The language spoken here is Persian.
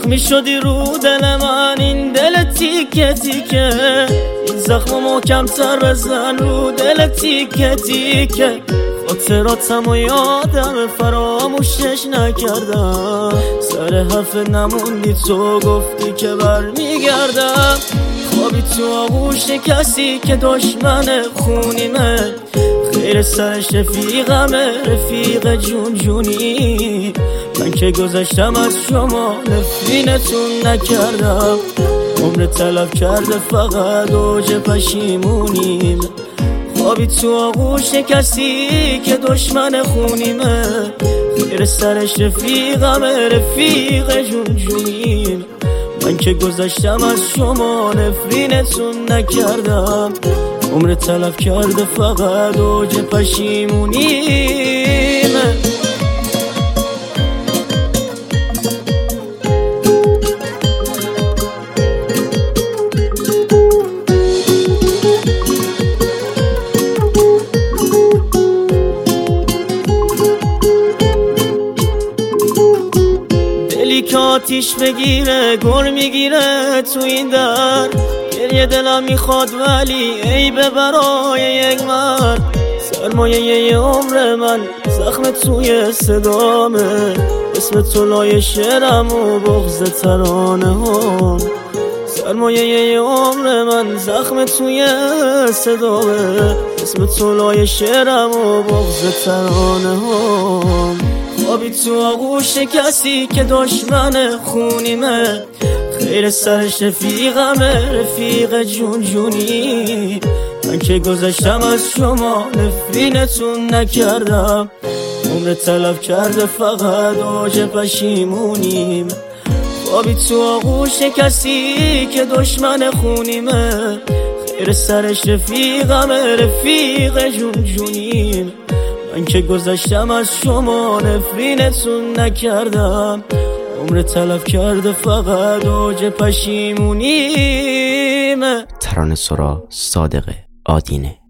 زخمی شدی رو دل من، این دل تیکه تیکه، این زخم محکم تر بزن رو دل تیکه تیکه. خاطراتم و یادم فراموشش نکردم، سر حرف نموندی تو گفتی که برمیگردم. خوابی تو آغوش کسی که دشمن خونیمه، خیر سرش رفیقمه، رفیق جون جونی. من که گذشتم از شما نفرینتون نکردم، عمر تلف کرده فقط اوج پشیمونیم. خوابی تو آغوش کسی که دشمن خونیمه، خیر سرش رفیقمه، رفیق جون جونیم. من که گذشتم از شما نفرینتون نکردم، عمر تلف کرده فقط اوج پشیمونیم. دلی که آتیش بگیره گر میگیره تو این در، گریه دلم میخواد ولی عیبه برای یک مرد. سرمایه عمر من زخم توی صدامه، اسم تو لای شعرم و بغض ترانه هم. سرمایه عمر من زخم توی صدامه، اسم تو لای شعرم و بغض ترانه هم. خوابی تو آغوش کسی که دشمن خونیمه، خیر سرش رفیقمه، رفیق جون جونی. من که گذشتم از شما نفرینتون نکردم، عمر تلف کرده فقط اوج پشیمونیم. خوابی تو آغوش کسی که دشمن خونیمه، خیر سرش رفیقمه، رفیق جون جونیم. من که گذشتم از شما نفرینتون نکردم، عمر تلف کرده فقط اوج پشیمونیم. ترانه‌سرا صادق آدینه.